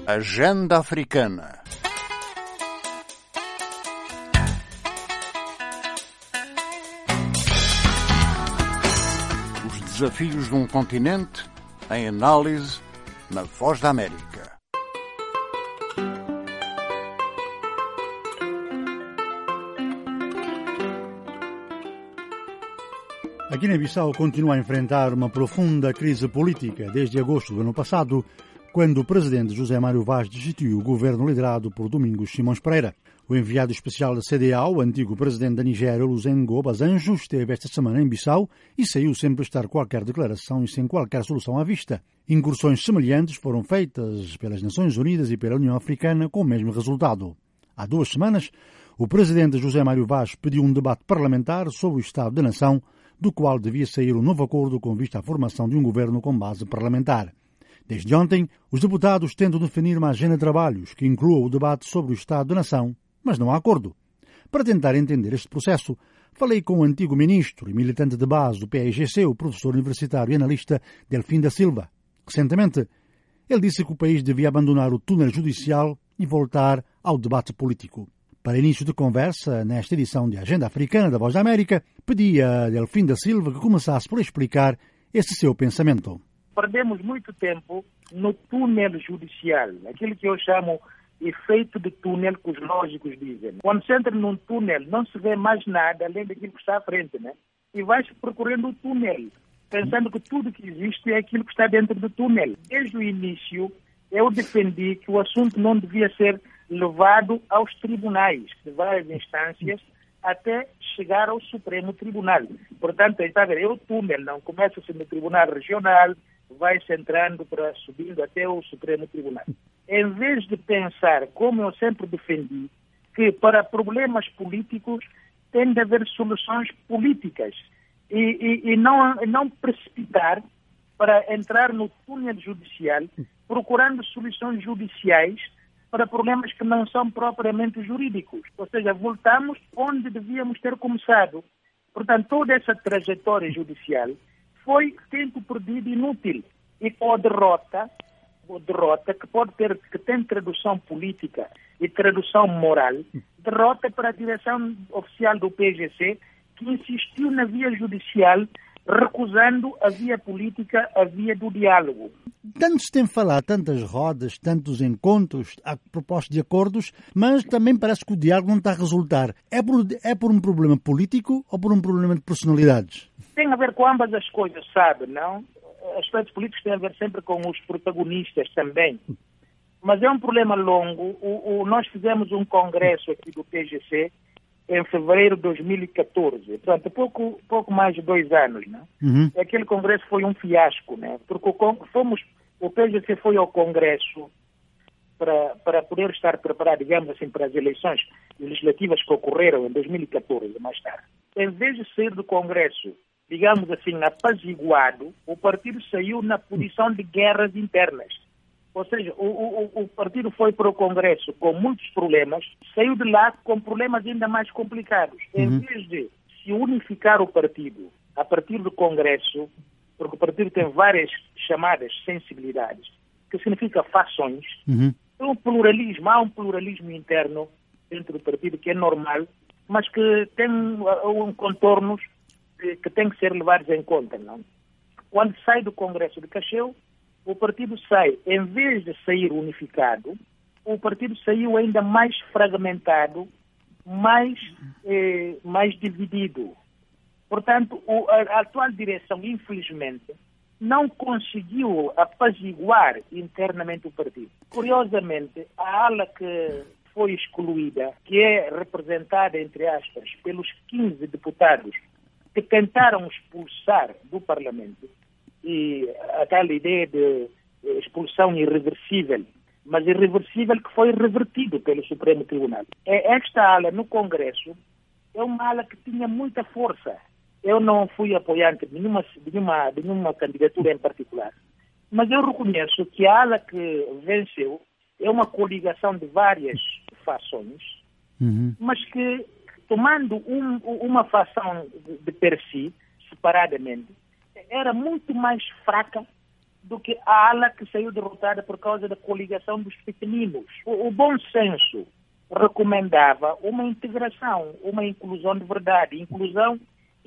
Agenda Africana. Os desafios de um continente em análise na Voz da América. A Guiné-Bissau continua a enfrentar uma profunda crise política desde agosto do ano passado, quando o presidente José Mário Vaz destituiu o governo liderado por Domingos Simões Pereira. O enviado especial da CDAO, o antigo presidente da Nigéria, Olusegun Obasanjo, esteve esta semana em Bissau e saiu sem prestar qualquer declaração e sem qualquer solução à vista. Incursões semelhantes foram feitas pelas Nações Unidas e pela União Africana com o mesmo resultado. Há 2 semanas, o presidente José Mário Vaz pediu um debate parlamentar sobre o Estado da Nação, do qual devia sair um novo acordo com vista à formação de um governo com base parlamentar. Desde ontem, os deputados tentam definir uma agenda de trabalhos que inclua o debate sobre o Estado da Nação, mas não há acordo. Para tentar entender este processo, falei com o antigo ministro e militante de base do PAIGC, o professor universitário e analista Delfim da Silva. Recentemente, ele disse que o país devia abandonar o túnel judicial e voltar ao debate político. Para início de conversa, nesta edição de Agenda Africana da Voz da América, pedi a Delfim da Silva que começasse por explicar esse seu pensamento. Perdemos muito tempo no túnel judicial, aquilo que eu chamo efeito de túnel que os lógicos dizem. Quando se entra num túnel, não se vê mais nada além daquilo que está à frente, né? E vai-se percorrendo o túnel, pensando que tudo que existe é aquilo que está dentro do túnel. Desde o início, eu defendi que o assunto não devia ser levado aos tribunais de várias instâncias até chegar ao Supremo Tribunal. Portanto, está a ver, o túnel não começa-se no Tribunal Regional, vai-se entrando para subindo até o Supremo Tribunal. Em vez de pensar, como eu sempre defendi, que para problemas políticos tem de haver soluções políticas e não precipitar para entrar no túnel judicial procurando soluções judiciais para problemas que não são propriamente jurídicos. Ou seja, voltamos onde devíamos ter começado. Portanto, toda essa trajetória judicial foi tempo perdido inútil. E com a derrota que tem tradução política e tradução moral, derrota para a direção oficial do PAIGC, que insistiu na via judicial, recusando a via política, a via do diálogo. Tanto se tem falado, tantas rodas, tantos encontros, há propostas de acordos, mas também parece que o diálogo não está a resultar. É por um problema político ou por um problema de personalidades? Tem a ver com ambas as coisas, sabe, não? Aspectos políticos têm a ver sempre com os protagonistas também. Mas é um problema longo. Nós fizemos um congresso aqui do PAIGC em fevereiro de 2014, portanto, pouco mais de 2 anos, né? Aquele congresso foi um fiasco, né? Porque o PAIGC foi ao congresso para poder estar preparado, digamos assim, para as eleições legislativas que ocorreram em 2014, mais tarde. Em vez de sair do congresso, digamos assim, apaziguado, o partido saiu na posição de guerras internas. Ou seja, o partido foi para o Congresso com muitos problemas, saiu de lá com problemas ainda mais complicados. Em vez de se unificar o partido a partir do Congresso, porque o partido tem várias chamadas sensibilidades, que significa fações, há um pluralismo interno dentro do partido que é normal, mas que tem contornos que têm que ser levados em conta, não? Quando sai do Congresso de Cacheu, o partido sai, em vez de sair unificado, o partido saiu ainda mais fragmentado, mais dividido. Portanto, a atual direção, infelizmente, não conseguiu apaziguar internamente o partido. Curiosamente, a ala que foi excluída, que é representada, entre aspas, pelos 15 deputados que tentaram expulsar do Parlamento, e aquela ideia de expulsão irreversível, mas irreversível que foi revertido pelo Supremo Tribunal. Esta ala no Congresso é uma ala que tinha muita força. Eu não fui apoiante de nenhuma candidatura em particular, mas eu reconheço que a ala que venceu é uma coligação de várias fações, mas que, tomando uma fação de per si, separadamente, era muito mais fraca do que a ala que saiu derrotada por causa da coligação dos pequeninos. O bom senso recomendava uma integração, uma inclusão de verdade, inclusão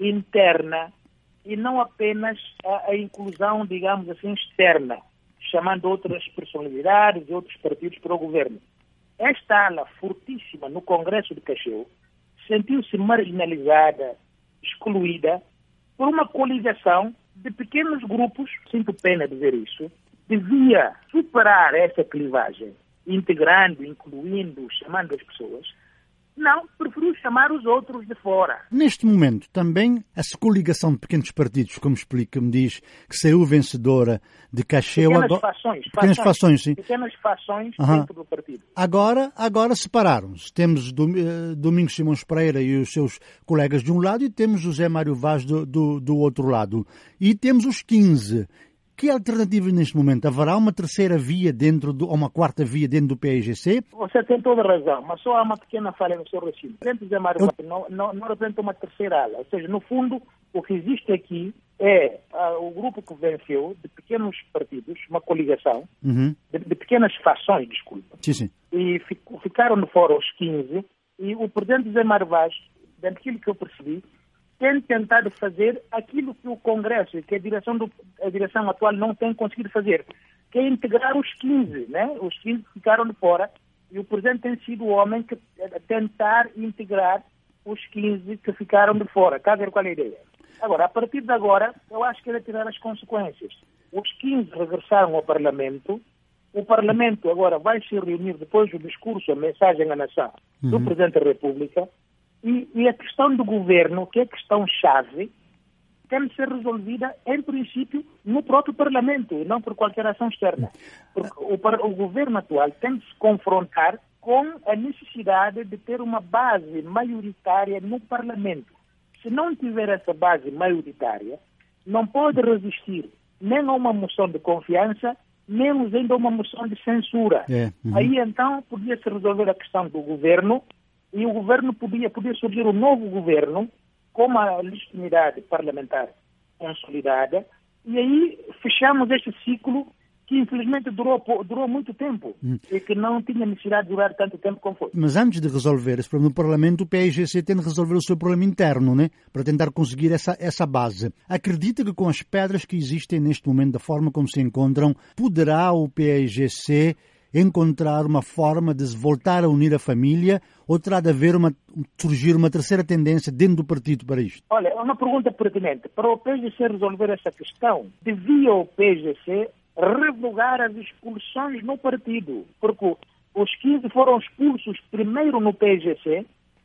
interna e não apenas a inclusão, digamos assim, externa, chamando outras personalidades e outros partidos para o governo. Esta ala fortíssima no Congresso de Cacheu sentiu-se marginalizada, excluída, por uma coligação de pequenos grupos, sinto pena dizer isso, devia superar essa clivagem, integrando, incluindo, chamando as pessoas. Não, preferiu chamar os outros de fora. Neste momento, também essa coligação de pequenos partidos, como explica-me, diz que saiu vencedora de Cacheu... Pequenas fações, sim. Pequenas fações dentro do partido. Agora separaram-se. Temos Domingos Simões Pereira e os seus colegas de um lado e temos José Mário Vaz do outro lado. E temos os 15. Que alternativa neste momento? Haverá uma terceira via ou uma quarta via dentro do PAIGC? Você tem toda a razão, mas só há uma pequena falha no seu raciocínio. O presidente José Mário Vaz não representa uma terceira ala. Ou seja, no fundo, o que existe aqui é o grupo que venceu de pequenos partidos, uma coligação, de pequenas fações, desculpa. Sim. E ficaram de fora os 15, e o presidente José Mário Vaz, daquilo que eu percebi, tem tentado fazer aquilo que o Congresso, que a direção atual não tem conseguido fazer, que é integrar os 15, né? Os 15 ficaram de fora e o Presidente tem sido o homem que tentar integrar os 15 que ficaram de fora. Está a ver qual é a ideia? Agora, a partir de agora, eu acho que é tirar as consequências. Os 15 regressaram ao Parlamento, o Parlamento agora vai se reunir depois do discurso, a mensagem à nação do Presidente da República. E a questão do governo, que é a questão-chave, tem de ser resolvida, em princípio, no próprio Parlamento, e não por qualquer ação externa. Porque o governo atual tem de se confrontar com a necessidade de ter uma base maioritária no Parlamento. Se não tiver essa base maioritária, não pode resistir nem a uma moção de confiança, menos ainda a uma moção de censura. Aí, então, podia-se resolver a questão do governo, e o governo podia surgir um novo governo com uma legitimidade parlamentar consolidada, e aí fechamos este ciclo que infelizmente durou muito tempo e que não tinha necessidade de durar tanto tempo como foi. Mas antes de resolver esse problema no Parlamento, o PAIGC tem de resolver o seu problema interno, né? Para tentar conseguir essa base. Acredita que com as pedras que existem neste momento, da forma como se encontram, poderá o PAIGC encontrar uma forma de se voltar a unir a família, ou terá de haver surgir uma terceira tendência dentro do partido para isto? Olha, é uma pergunta pertinente. Para o PAIGC resolver essa questão, devia o PAIGC revogar as expulsões no partido, porque os 15 foram expulsos primeiro no PAIGC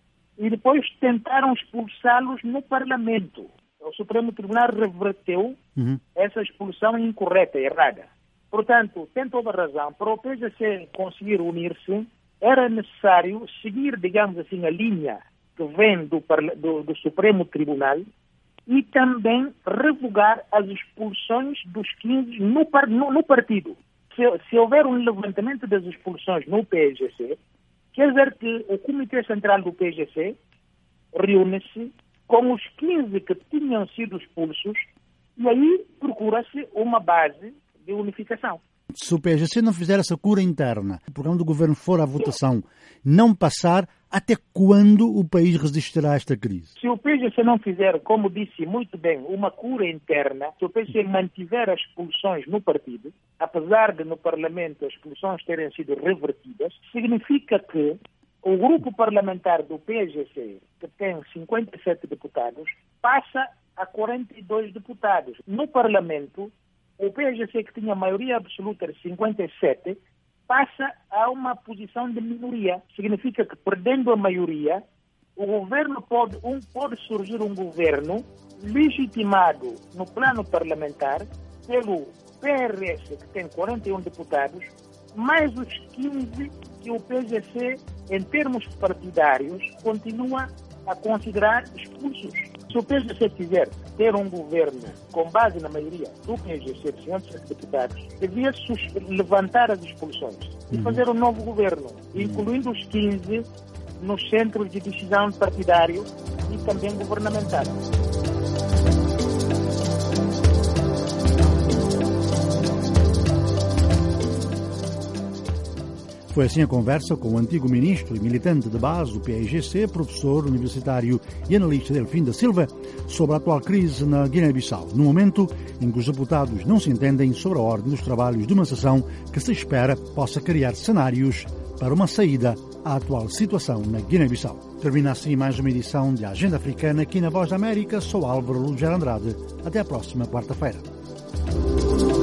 e depois tentaram expulsá-los no Parlamento. O Supremo Tribunal reverteu essa expulsão incorreta, errada. Portanto, tem toda a razão. Para o PAIGC conseguir unir-se, era necessário seguir, digamos assim, a linha que vem do Supremo Tribunal e também revogar as expulsões dos 15 no partido. Se houver um levantamento das expulsões no PAIGC, quer dizer que o Comitê Central do PAIGC reúne-se com os 15 que tinham sido expulsos e aí procura-se uma base de unificação. Se o PAIGC não fizer essa cura interna, o programa do governo for à votação, não passar, até quando o país resistirá a esta crise? Se o PAIGC não fizer, como disse muito bem, uma cura interna, se o PAIGC mantiver as expulsões no partido, apesar de no Parlamento as expulsões terem sido revertidas, significa que o grupo parlamentar do PAIGC, que tem 57 deputados, passa a 42 deputados. No Parlamento, o PAIGC, que tinha maioria absoluta de 57, passa a uma posição de minoria. Significa que, perdendo a maioria, o governo pode surgir um governo legitimado no plano parlamentar pelo PRS, que tem 41 deputados, mais os 15 que o PAIGC, em termos partidários, continua a considerar expulsos. Se o PAIGC quiser ter um governo com base na maioria do PAIGC, de 57 deputados, devia levantar as expulsões e fazer um novo governo, incluindo os 15 nos centros de decisão partidário e também governamental. Foi assim a conversa com o antigo ministro e militante de base do PAIGC, professor universitário e analista Delfim da Silva, sobre a atual crise na Guiné-Bissau, no momento em que os deputados não se entendem sobre a ordem dos trabalhos de uma sessão que se espera possa criar cenários para uma saída à atual situação na Guiné-Bissau. Termina assim mais uma edição de Agenda Africana aqui na Voz da América. Sou Álvaro Lugero Andrade. Até a próxima quarta-feira.